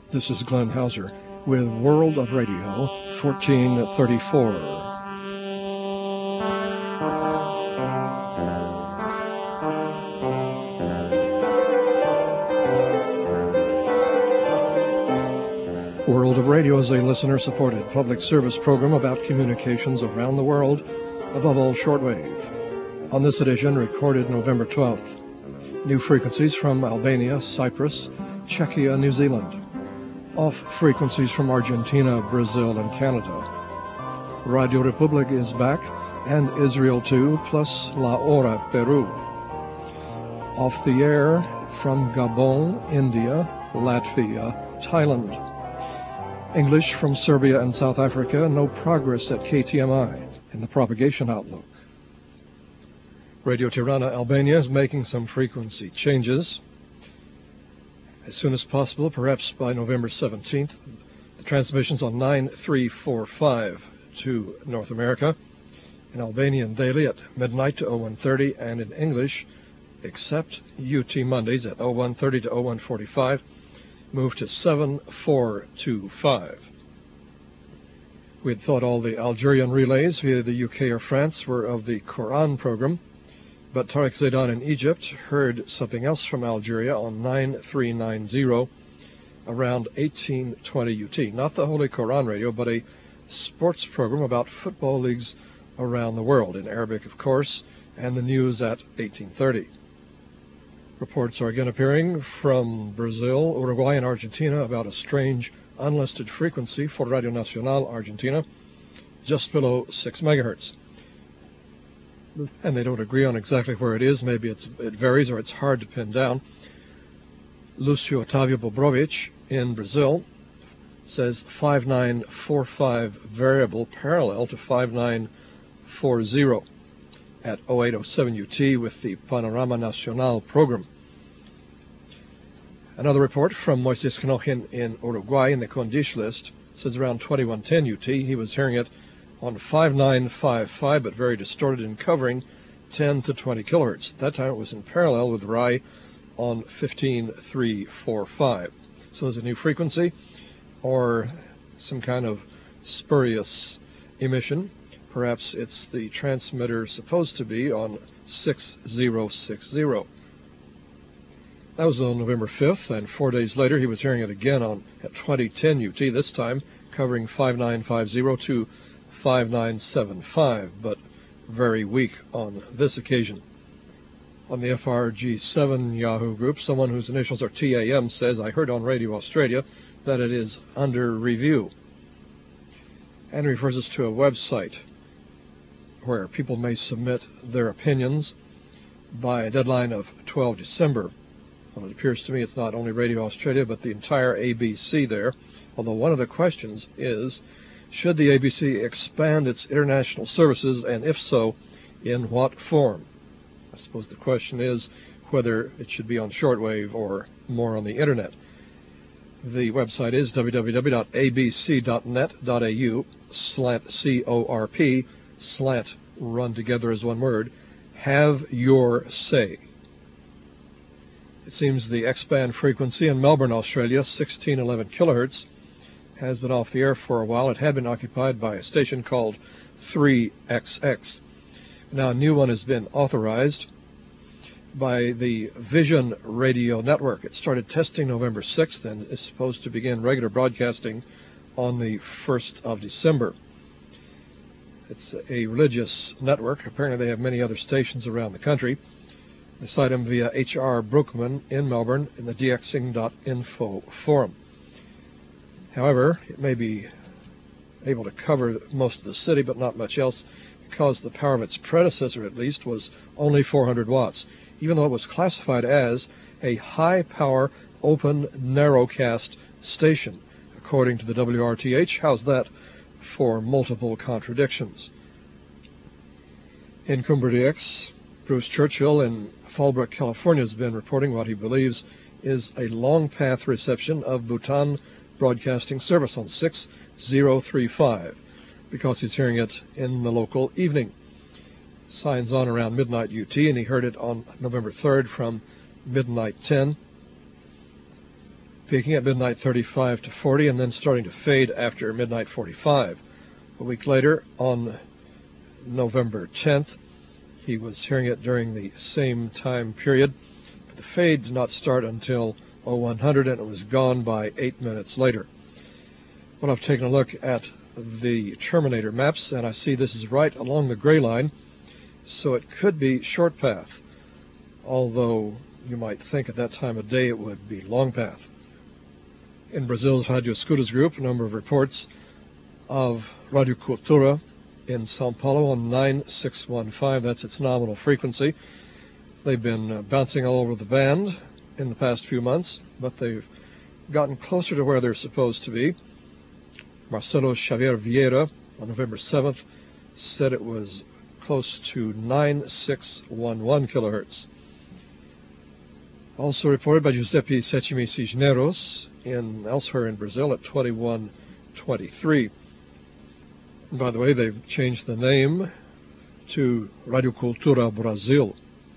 This is Glenn Hauser with World of Radio 1434. World of Radio is a listener-supported public service program about communications around the world, above all shortwave. On this edition, recorded November 12th, new frequencies from Albania, Cyprus, Czechia, New Zealand. Off frequencies from Argentina, Brazil, and Canada. Radio Republic is back, and Israel too, plus La Hora, Peru. Off the air from Gabon, India, Latvia, Thailand. English from Serbia and South Africa, no progress at KTMI in the propagation outlook. Radio Tirana, Albania is making some frequency changes. As soon as possible, perhaps by November 17th, the transmissions on 9345 to North America, in Albanian daily at midnight to 0130, and in English, except UT Mondays at 0130 to 0145, move to 7425. We had thought all the Algerian relays via the UK or France were of the Quran program, but Tariq Zaidan in Egypt heard something else from Algeria on 9390 around 1820 UT. Not the Holy Quran radio, but a sports program about football leagues around the world, in Arabic, of course, and the news at 1830. Reports are again appearing from Brazil, Uruguay, and Argentina about a strange unlisted frequency for Radio Nacional Argentina, just below 6 megahertz. And they don't agree on exactly where it is. Maybe it varies or it's hard to pin down. Lucio Otavio Bobrovich in Brazil says 5945 variable parallel to 5940 at 0807 UT with the Panorama Nacional program. Another report from Moises Knochin in Uruguay in the Condish list says around 2110 UT he was hearing it on 5955, but very distorted and covering 10 to 20 kilohertz. At that time it was in parallel with RAI on 15345. So there's a new frequency or some kind of spurious emission. Perhaps it's the transmitter supposed to be on 6060. That was on November 5th, and 4 days later he was hearing it again at 2010 UT, this time covering 5950 to 5975, but very weak on this occasion. On the FRG7 Yahoo group, someone whose initials are TAM says, I heard on Radio Australia that it is under review, and refers us to a website where people may submit their opinions by a deadline of 12 December. Well, it appears to me it's not only Radio Australia, but the entire ABC there, although one of the questions is, should the ABC expand its international services, and if so, in what form? I suppose the question is whether it should be on shortwave or more on the internet. The website is www.abc.net.au/CORP/ run together as one word, have your say. It seems the X-band frequency in Melbourne, Australia, 1611 kilohertz, has been off the air for a while. It had been occupied by a station called 3XX. Now a new one has been authorized by the Vision Radio Network. It started testing November 6th and is supposed to begin regular broadcasting on the 1st of December. It's a religious network. Apparently they have many other stations around the country. They cite them via H.R. Brookman in Melbourne in the dxing.info forum. However, it may be able to cover most of the city, but not much else, because the power of its predecessor, at least, was only 400 watts, even though it was classified as a high-power, open, narrowcast station, according to the WRTH. How's that for multiple contradictions? In Cumberdex, Bruce Churchill in Fallbrook, California, has been reporting what he believes is a long-path reception of Bhutan Broadcasting Service on 6035, because he's hearing it in the local evening. Signs on around midnight UT, and he heard it on November 3rd from midnight 10. peaking at midnight 35 to 40 and then starting to fade after midnight 45. A week later, on November 10th, he was hearing it during the same time period, but the fade did not start until 0100 and it was gone by 8 minutes later. Well, I've taken a look at the terminator maps and I see this is right along the gray line, so it could be short path, although you might think at that time of day it would be long path. In Brazil's Radio Escutas group, a number of reports of Radio Cultura in Sao Paulo on 9615, that's its nominal frequency. They've been bouncing all over the band in the past few months, but they've gotten closer to where they're supposed to be. Marcelo Xavier Vieira on November 7th said it was close to 9611 kilohertz. Also reported by Giuseppe Secchimi Cisneros elsewhere in Brazil at 2123. And by the way, they've changed the name to Radio Cultura Brasil.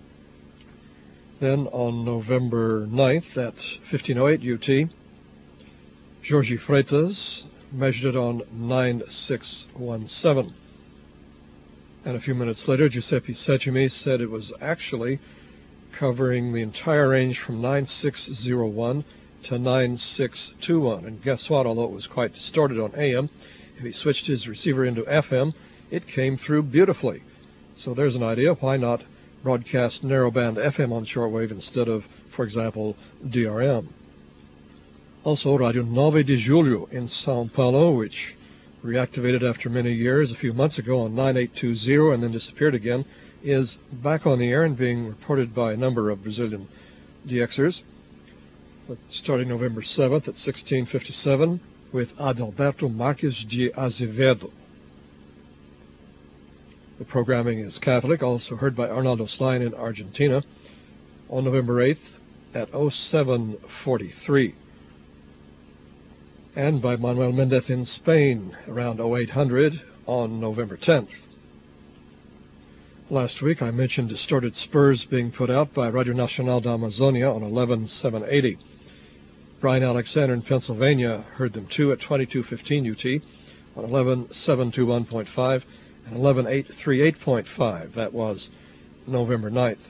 Then on November 9th at 1508 UT, Jorge Freitas measured it on 9617. And a few minutes later, Giuseppe Secchimi said it was actually covering the entire range from 9601 to 9621. And guess what? Although it was quite distorted on AM, if he switched his receiver into FM, it came through beautifully. So there's an idea. Why not broadcast narrowband FM on shortwave instead of, for example, DRM? Also, Radio 9 de Julio in Sao Paulo, which reactivated after many years a few months ago on 9820 and then disappeared again, is back on the air and being reported by a number of Brazilian DXers. Starting November 7th at 1657 with Adalberto Marques de Azevedo. The programming is Catholic, also heard by Arnaldo Slein in Argentina on November 8th at 0743. And by Manuel Mendez in Spain around 0800 on November 10th. Last week I mentioned distorted spurs being put out by Radio Nacional da Amazonia on 11780. Brian Alexander in Pennsylvania heard them too at 2215 UT on 11721.5 and 11838.5. That was November 9th.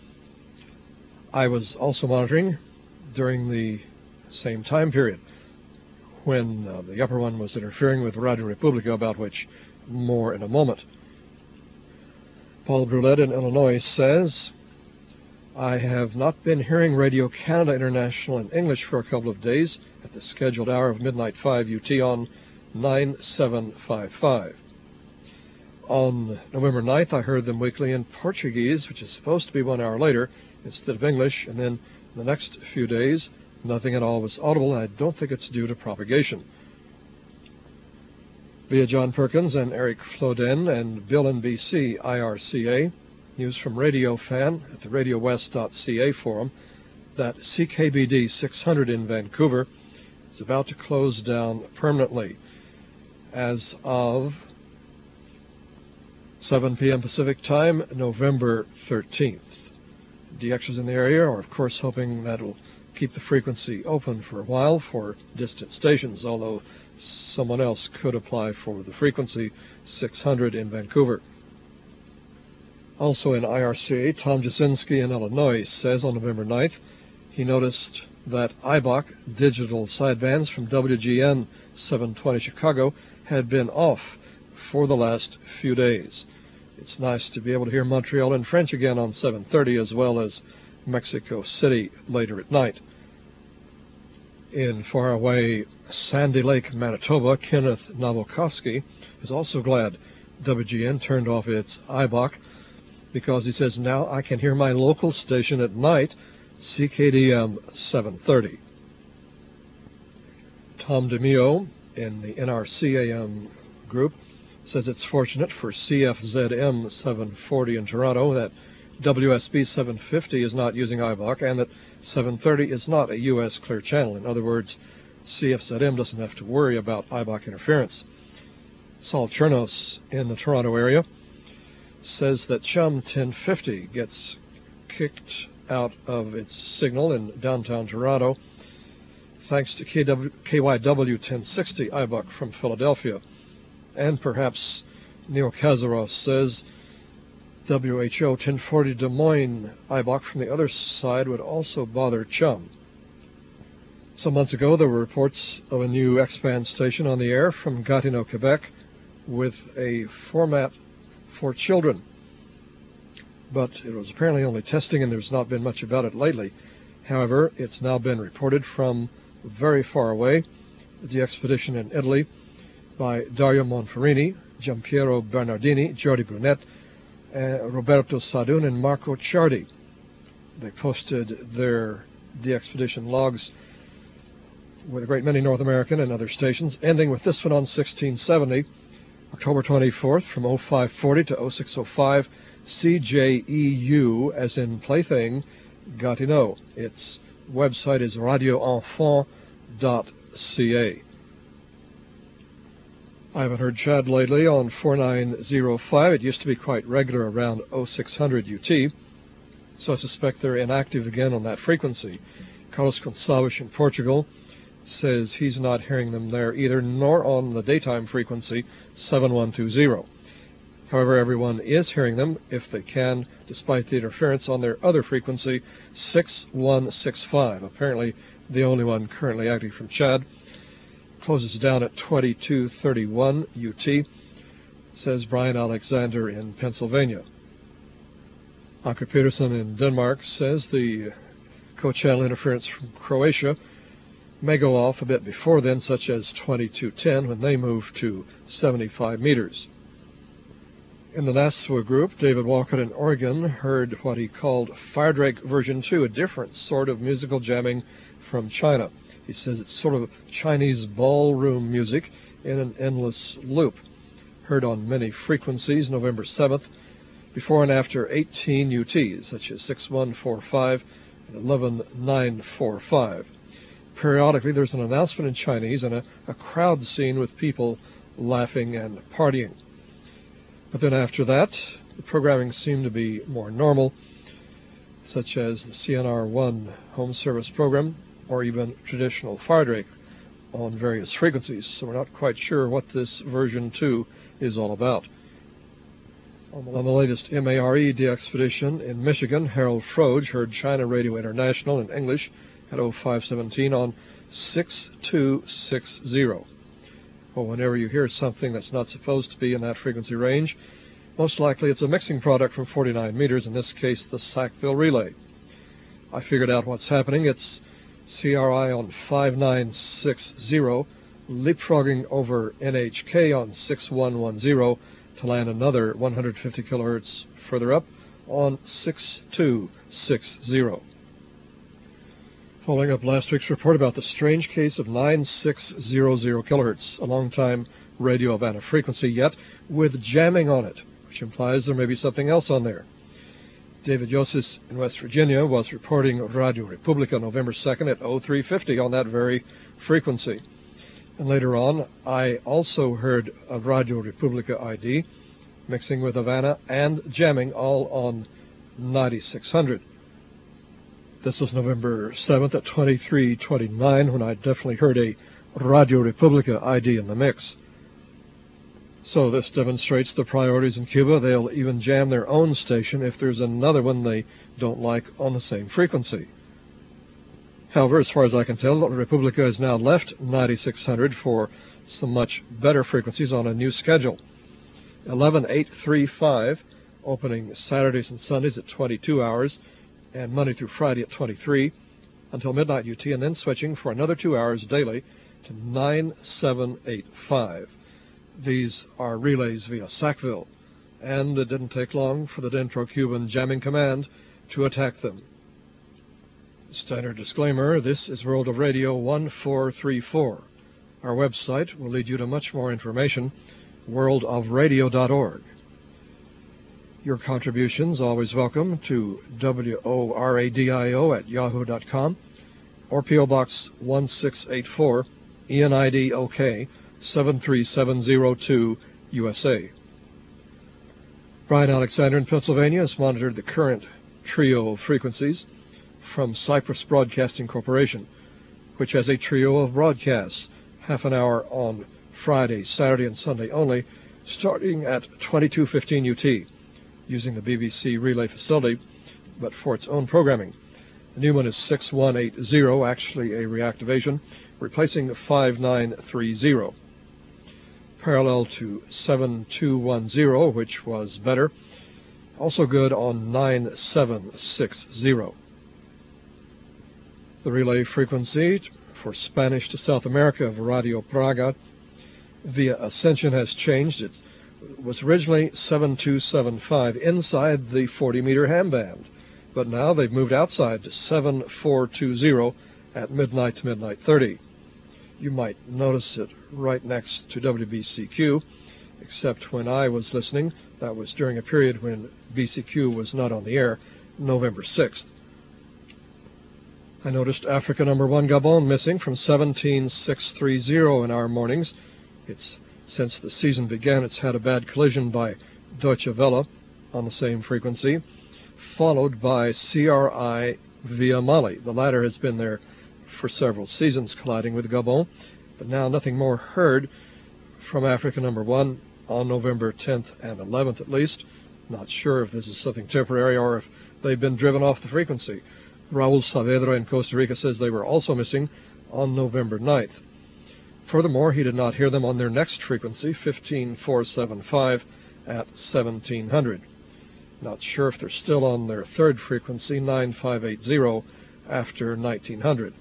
I was also monitoring during the same time period when the upper one was interfering with Radio Republica, about which more in a moment. Paul Brulette in Illinois says, I have not been hearing Radio Canada International in English for a couple of days at the scheduled hour of midnight 5 UT on 9755. On November 9th, I heard them weekly in Portuguese, which is supposed to be 1 hour later instead of English, and then the next few days, nothing at all was audible, and I don't think it's due to propagation. Via John Perkins and Eric Floden and Bill in BC, IRCA, news from Radio Fan at the RadioWest.ca forum that CKBD 600 in Vancouver is about to close down permanently as of 7 p.m. Pacific time, November 13th. DXers in the area are, of course, hoping that it'll keep the frequency open for a while for distant stations, although someone else could apply for the frequency 600 in Vancouver. Also in IRCA, Tom Jasinski in Illinois says on November 9th he noticed that IBOC digital sidebands from WGN 720 Chicago had been off for the last few days. It's nice to be able to hear Montreal in French again on 7:30 as well as Mexico City later at night. In faraway Sandy Lake, Manitoba, Kenneth Nabokowski is also glad WGN turned off its IBOC because he says, now I can hear my local station at night, CKDM 730. Tom DeMio in the NRCAM group says it's fortunate for CFZM 740 in Toronto that WSB 750 is not using IBOC and that 730 is not a U.S. clear channel. In other words, CFZM doesn't have to worry about IBOC interference. Saul Chernos in the Toronto area says that Chum 1050 gets kicked out of its signal in downtown Toronto thanks to KYW 1060 IBUC from Philadelphia. And perhaps Neil Kazaros says WHO 1040 Des Moines IBUC from the other side would also bother Chum. Some months ago, there were reports of a new X-band station on the air from Gatineau, Quebec, with a format for children. But it was apparently only testing, and there's not been much about it lately. However, it's now been reported from very far away, the expedition in Italy by Dario Monferrini, Giampiero Bernardini, Jordi Brunet, Roberto Sadun, and Marco Ciardi. They posted their de-expedition logs with a great many North American and other stations, ending with this one on 1670, October 24th, from 0540 to 0605, CJEU, as in plaything, Gatineau. Its website is radioenfant.ca. I haven't heard Chad lately on 4905. It used to be quite regular around 0600 UT, so I suspect they're inactive again on that frequency. Carlos Gonçalves in Portugal says he's not hearing them there either, nor on the daytime frequency 7120. However, everyone is hearing them, if they can, despite the interference on their other frequency, 6165, apparently the only one currently active from Chad. Closes down at 2231 UT, says Brian Alexander in Pennsylvania. Anker Peterson in Denmark says the co-channel interference from Croatia may go off a bit before then, such as 2210 when they move to 75 meters. In the NASWA group, David Walcott in Oregon heard what he called Firedrake version 2, a different sort of musical jamming from China. He says it's sort of Chinese ballroom music in an endless loop. Heard on many frequencies November 7th, before and after 18 UTs, such as 6145 and 11945. Periodically, there's an announcement in Chinese and a crowd scene with people laughing and partying. But then after that, the programming seemed to be more normal, such as the CNR1 home service program, or even traditional Firedrake on various frequencies, so we're not quite sure what this version 2 is all about. On the latest MARE de-expedition in Michigan, Harold Froge heard China Radio International in English at 0517 on 6260. Well, whenever you hear something that's not supposed to be in that frequency range, most likely it's a mixing product from 49 meters, in this case the Sackville relay. I figured out what's happening. It's CRI on 5960, leapfrogging over NHK on 6110 to land another 150 kilohertz further up on 6260. Following up last week's report about the strange case of 9600 kilohertz, a long-time radio Havana frequency, yet with jamming on it, which implies there may be something else on there. David Yosis in West Virginia was reporting Radio Republica November 2nd at 0350 on that very frequency. And later on, I also heard a Radio Republica ID, mixing with Havana and jamming all on 9600. This was November 7th at 2329 when I definitely heard a Radio Republica ID in the mix. So this demonstrates the priorities in Cuba. They'll even jam their own station if there's another one they don't like on the same frequency. However, as far as I can tell, Republica has now left 9600 for some much better frequencies on a new schedule. 11835, opening Saturdays and Sundays at 22 hours, and Monday through Friday at 23, until midnight UT, and then switching for another 2 hours daily to 9785. These are relays via Sackville, and it didn't take long for the Dentro-Cuban Jamming Command to attack them. Standard disclaimer, this is World of Radio 1434. Our website will lead you to much more information, worldofradio.org. Your contributions always welcome to WORADIO@yahoo.com or P.O. Box 1684, ENID OK, 73702, USA. Brian Alexander in Pennsylvania has monitored the current trio of frequencies from Cypress Broadcasting Corporation, which has a trio of broadcasts, half an hour on Friday, Saturday, and Sunday only, starting at 22:15 UT, using the BBC relay facility, but for its own programming. The new one is 6180, actually a reactivation, replacing 5930, parallel to 7210, which was better, also good on 9760. The relay frequency for Spanish to South America of Radio Praga via Ascension has changed. It was originally 7275 inside the 40-meter ham band, but now they've moved outside to 7420 at midnight to midnight 30. You might notice it right next to WBCQ, except when I was listening, that was during a period when BCQ was not on the air, November 6th. I noticed Africa number 1 Gabon missing from 17630 in our mornings. Since the season began, it's had a bad collision by Deutsche Welle on the same frequency, followed by CRI via Mali. The latter has been there for several seasons, colliding with Gabon, but now nothing more heard from Africa number 1 on November 10th and 11th at least. Not sure if this is something temporary or if they've been driven off the frequency. Raul Saavedra in Costa Rica says they were also missing on November 9th. Furthermore, he did not hear them on their next frequency, 15475, at 1700. Not sure if they're still on their third frequency, 9580, after 1900.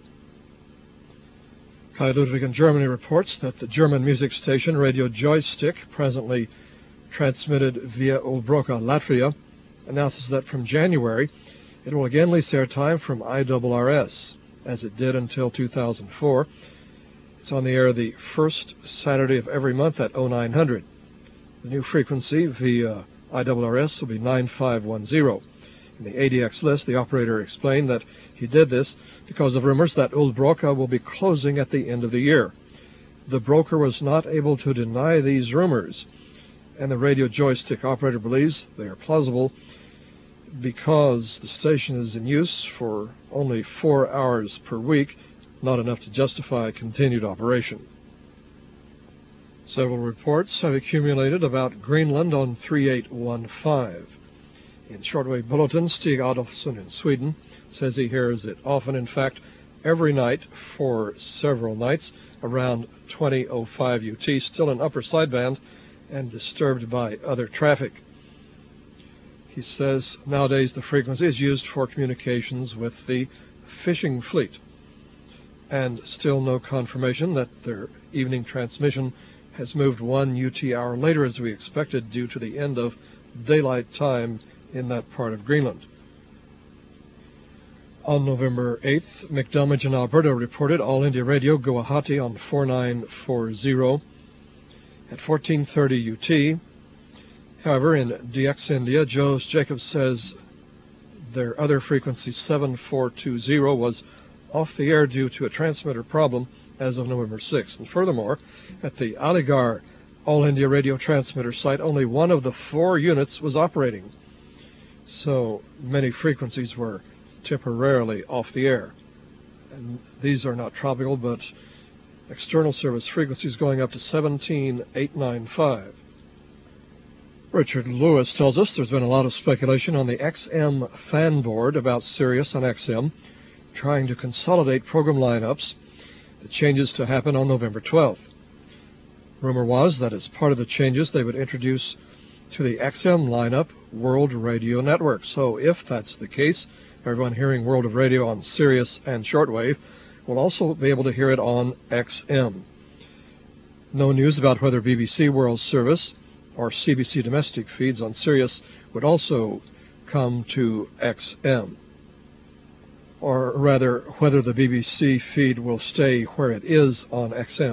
Kai Ludwig in Germany reports that the German music station Radio Joystick, presently transmitted via Ulbroka, Latvia, announces that from January it will again lease airtime from IRRS, as it did until 2004. It's on the air the first Saturday of every month at 0900. The new frequency via IRRS will be 9510. In the ADX list, the operator explained that he did this because of rumors that Ulbroka will be closing at the end of the year. The broker was not able to deny these rumors, and the Radio Joystick operator believes they are plausible because the station is in use for only 4 hours per week, not enough to justify continued operation. Several reports have accumulated about Greenland on 3815. In shortwave bulletin, Stig Adolfsson in Sweden says he hears it often, in fact, every night for several nights, around 2005 UT, still in upper sideband and disturbed by other traffic. He says nowadays the frequency is used for communications with the fishing fleet, and still no confirmation that their evening transmission has moved 1 UT hour later as we expected due to the end of daylight time in that part of Greenland. On November 8th, McDummage in Alberta reported All India Radio Guwahati on 4940 at 1430 UT. However, in DX India, Joe's Jacobs says their other frequency 7420 was off the air due to a transmitter problem as of November 6th. And furthermore, at the Aligarh All India Radio transmitter site, only one of the 4 units was operating. So many frequencies were temporarily off the air. And these are not tropical, but external service frequencies going up to 17895. Richard Lewis tells us there's been a lot of speculation on the XM fan board about Sirius on XM, trying to consolidate program lineups. The changes to happen on November 12th. Rumor was that as part of the changes, they would introduce to the XM lineup World Radio Network. So if that's the case, everyone hearing World of Radio on Sirius and shortwave will also be able to hear it on XM. No news about whether BBC World Service or CBC domestic feeds on Sirius would also come to XM, or rather whether the BBC feed will stay where it is on XM.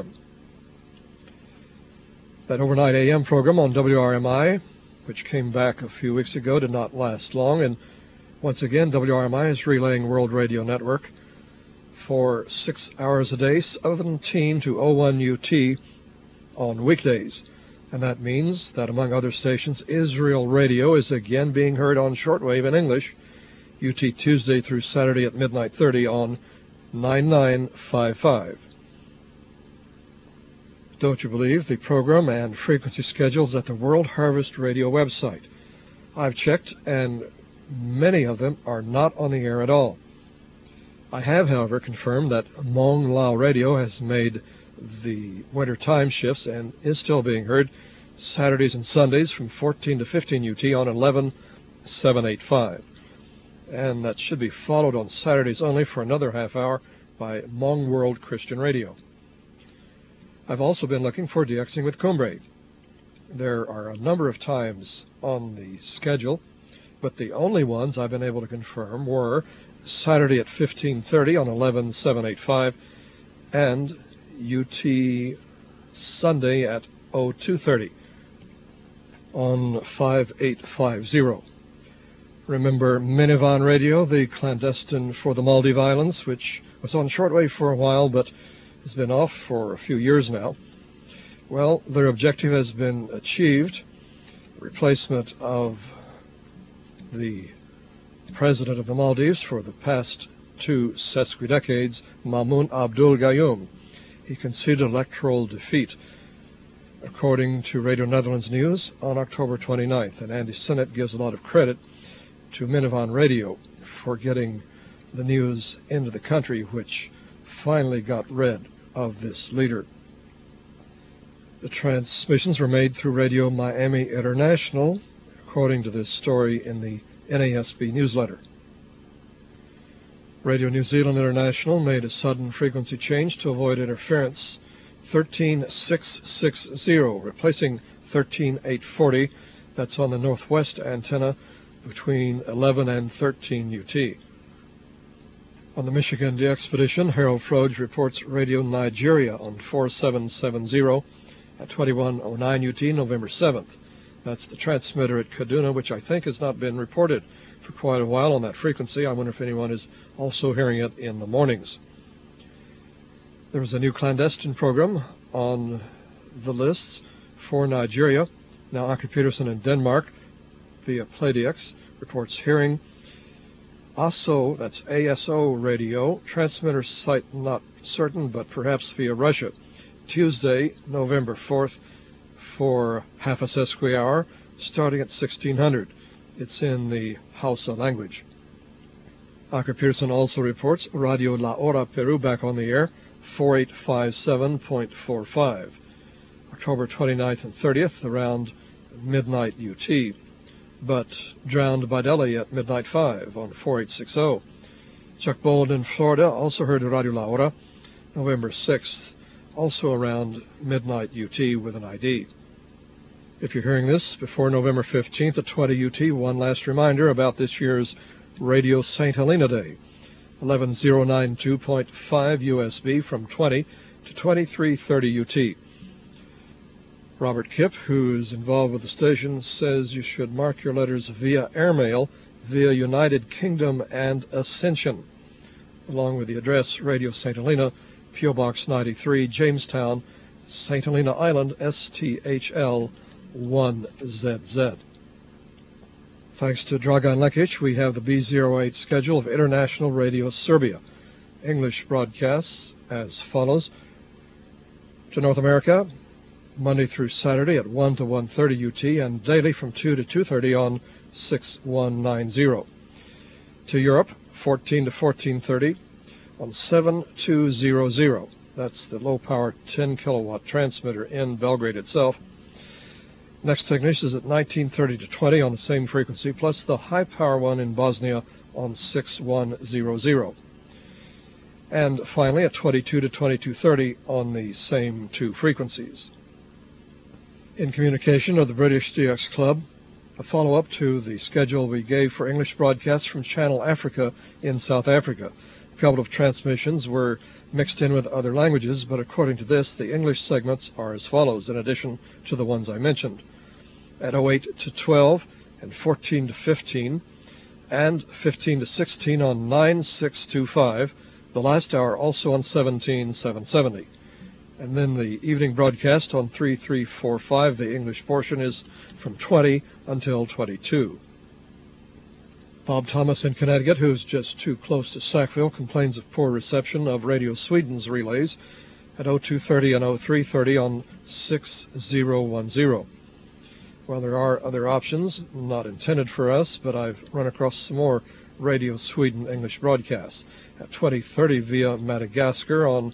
That overnight AM program on WRMI, which came back a few weeks ago, did not last long, and once again WRMI is relaying World Radio Network for 6 hours a day, 17 to 01 UT on weekdays. And that means that, among other stations, Israel Radio is again being heard on shortwave in English, UT Tuesday through Saturday at midnight 30 on 9955. Don't You Believe, the program and frequency schedules at the World Harvest Radio website. I've checked, and many of them are not on the air at all. I have, however, confirmed that Mong Lao Radio has made the winter time shifts and is still being heard Saturdays and Sundays from 14 to 15 UT on 11785. And that should be followed on Saturdays only for another half hour by Hmong World Christian Radio. I've also been looking for DXing with Cumbraid. There are a number of times on the schedule, but the only ones I've been able to confirm were Saturday at 1530 on 11785 and UT Sunday at 0230 on 5850. Remember Minivan Radio, the clandestine for the Maldive Islands, which was on shortwave for a while but has been off for a few years now. Well, their objective has been achieved. Replacement of the president of the Maldives for the past 2 sesquidecades, Maumoon Abdul Gayoom. He conceded electoral defeat, according to Radio Netherlands News, on October 29th. And Andy Sinnott gives a lot of credit to Minivan Radio for getting the news into the country, which finally got rid of this leader. The transmissions were made through Radio Miami International, according to this story in the NASB newsletter. Radio New Zealand International made a sudden frequency change to avoid interference. 13660, replacing 13840. That's on the northwest antenna between 11 and 13 UT. On the Michigan DXpedition, Harold Froge reports Radio Nigeria on 4770 at 2109 UT, November 7th. That's the transmitter at Kaduna, which I think has not been reported for quite a while on that frequency. I wonder if anyone is also hearing it in the mornings. There was a new clandestine program on the lists for Nigeria. Now Aki Peterson in Denmark via PlayDX reports hearing. ASO, that's ASO radio, transmitter site not certain, but perhaps via Russia. Tuesday, November 4th, for half a sesquihour, starting at 1600. It's in the Hausa language. Aki Peterson also reports Radio La Hora Peru back on the air, 4857.45. October 29th and 30th, around midnight UT. But drowned by Delhi at midnight 5 on 4860. Chuck Bold in Florida also heard Radio La Hora, November 6th, also around midnight UT with an ID. If you're hearing this before November 15th at 20 UT, one last reminder about this year's Radio St. Helena Day, 11092.5 USB from 20 to 2330 UT. Robert Kipp, who's involved with the station, says you should mark your letters via airmail, via United Kingdom and Ascension, along with the address Radio St. Helena, P.O. Box 93, Jamestown, St. Helena Island, STHL 1ZZ. Thanks to Dragan Lekic, we have the B08 schedule of International Radio Serbia. English broadcasts as follows. To North America, Monday through Saturday at 1 to 1:30 UT, and daily from 2 to 2:30 on 6190. To Europe, 14 to 14:30 on 7200. That's the low-power 10-kilowatt transmitter in Belgrade itself. Next technician is at 1930 to 20 on the same frequency, plus the high-power one in Bosnia on 6100. And finally at 22 to 2230 on the same two frequencies. In communication of the British DX Club, a follow-up to the schedule we gave for English broadcasts from Channel Africa in South Africa. A couple of transmissions were mixed in with other languages, but according to this, the English segments are as follows, in addition to the ones I mentioned. At 08 to 12 and 14 to 15 and 15 to 16 on 9625, the last hour also on 17770. And then the evening broadcast on 3345, the English portion, is from 20 until 22. Bob Thomas in Connecticut, who's just too close to Sackville, complains of poor reception of Radio Sweden's relays at 0230 and 0330 on 6010. Well, there are other options, not intended for us, but I've run across some more Radio Sweden English broadcasts at 2030 via Madagascar on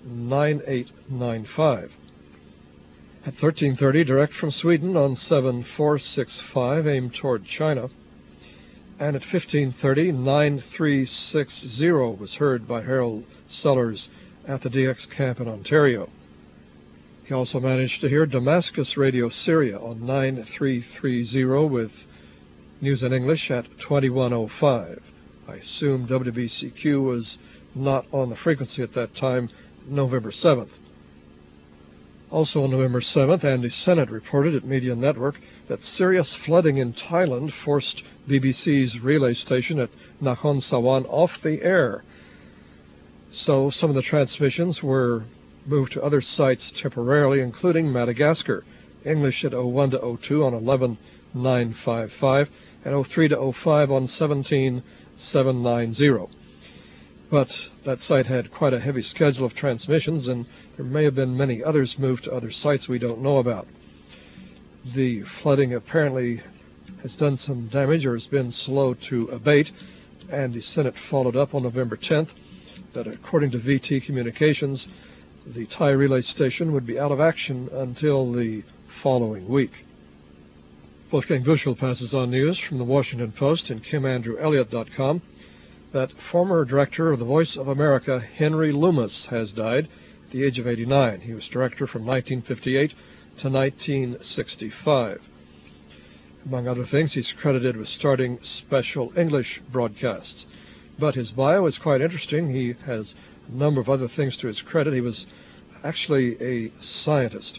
9895. At 1330, direct from Sweden on 7465, aimed toward China. And at 1530, 9360 was heard by Harold Sellers at the DX camp in Ontario. He also managed to hear Damascus Radio Syria on 9330 with news in English at 2105. I assume WBCQ was not on the frequency at that time, November 7th. Also on November 7th, Andy Sennett reported at Media Network that serious flooding in Thailand forced BBC's relay station at Nakhon Sawan off the air. So some of the transmissions were moved to other sites temporarily, including Madagascar, English at 01 to 02 on 11955 and 03 to 05 on 17790. But that site had quite a heavy schedule of transmissions, and there may have been many others moved to other sites we don't know about. The flooding apparently has done some damage or has been slow to abate, and the Senate followed up on November 10th that according to VT Communications, the Thai relay station would be out of action until the following week. Wolfgang Bushel passes on news from the Washington Post and KimAndrewElliott.com that former director of the Voice of America, Henry Loomis, has died at the age of 89. He was director from 1958 to 1965. Among other things, he's credited with starting special English broadcasts. But his bio is quite interesting. He has a number of other things to his credit. He was actually a scientist.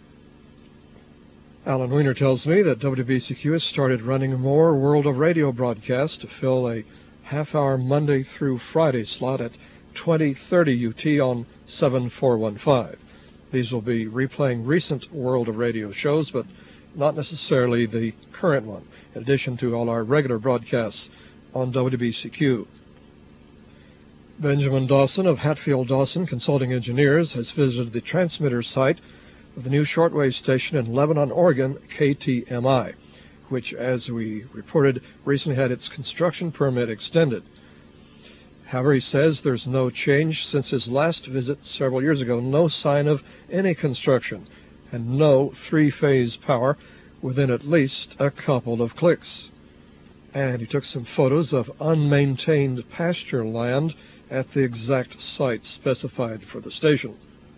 Alan Weiner tells me that WBCQ has started running more World of Radio broadcasts to fill a half-hour Monday through Friday slot at 2030 UT on 7415. These will be replaying recent World of Radio shows, but not necessarily the current one, in addition to all our regular broadcasts on WBCQ. Benjamin Dawson of Hatfield Dawson Consulting Engineers has visited the transmitter site of the new shortwave station in Lebanon, Oregon, KTMI, which, as we reported, recently had its construction permit extended. However, he says there's no change since his last visit several years ago, no sign of any construction, and no three-phase power within at least a couple of clicks. And he took some photos of unmaintained pasture land at the exact site specified for the station.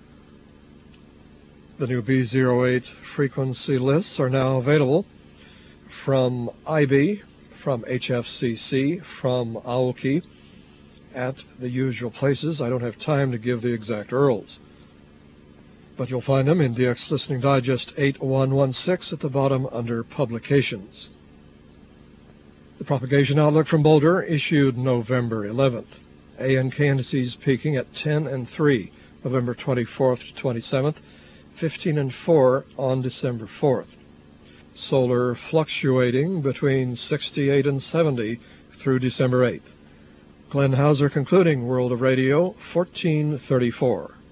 The new B08 frequency lists are now available from IB, from HFCC, from Aoki, at the usual places. I don't have time to give the exact URLs, but you'll find them in DX Listening Digest 8116 at the bottom under Publications. The Propagation Outlook from Boulder, issued November 11th. ANK indices peaking at 10 and 3, November 24th to 27th, 15 and 4 on December 4th. Solar fluctuating between 68 and 70 through December 8th. Glenn Hauser concluding World of Radio, 1434.